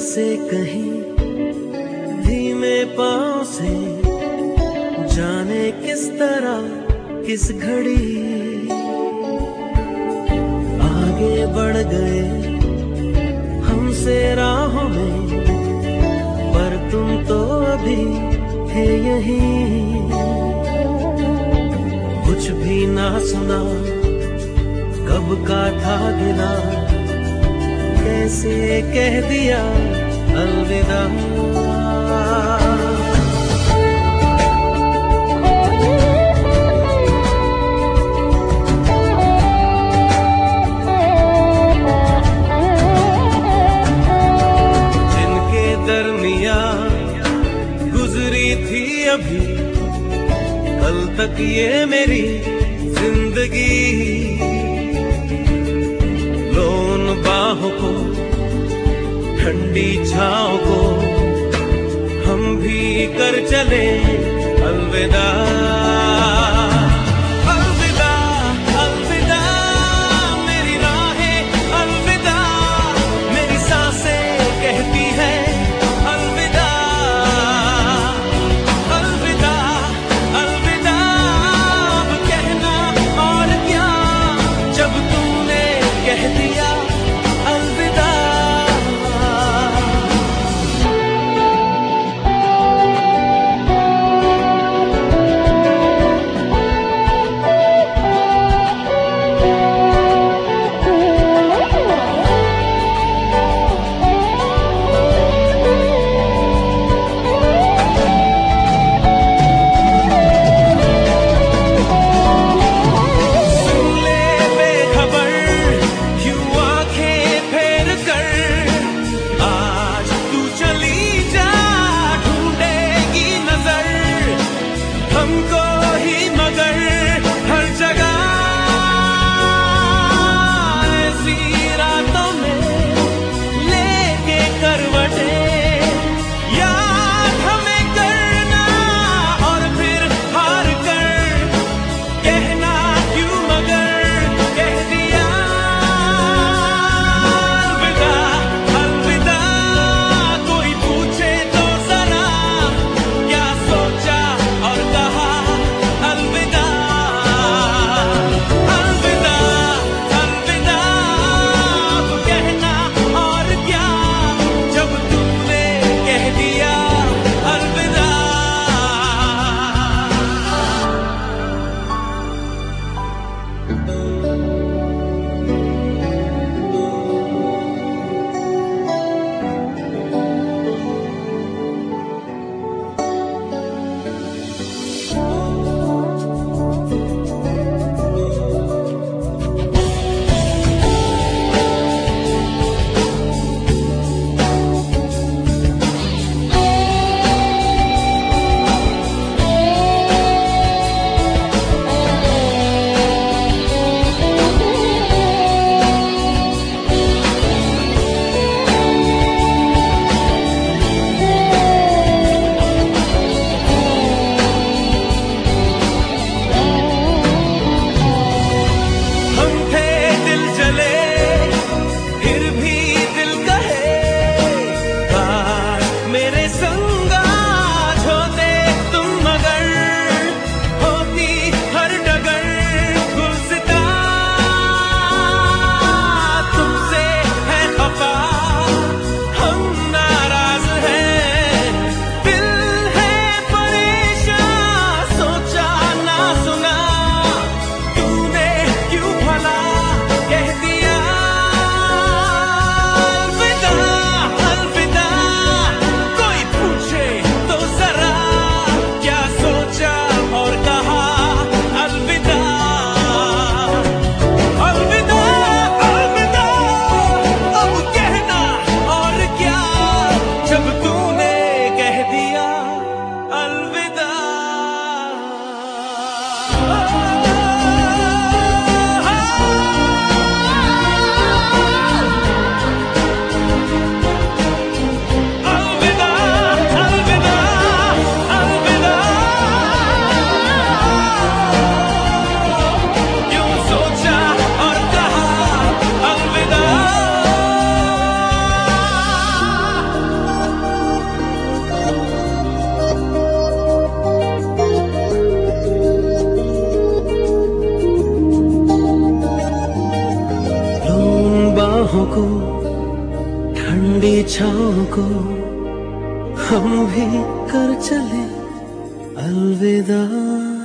से कहीं धीमे पांव से जाने किस तरह किस घड़ी आगे बढ़ गए हमसे राहों में, पर तुम तो अभी थे यहीं। कुछ भी ना सुना कब का था गिला, कैसे कह दिया अलविदा। जिनके दरमिया गुजरी थी अभी कल तक ये मेरी जिंदगी, लो उन बाहों को ठंडी छाँव को हम भी कर चले अलविदा। अलविदा अलविदा मेरी राहें, अलविदा मेरी सांसें कहती है अलविदा। अलविदा अलविदा अब कहना और क्या, जब तूने कह दिया अलविदा। को, ठंडी छाँव को हम भी कर चले अलविदा।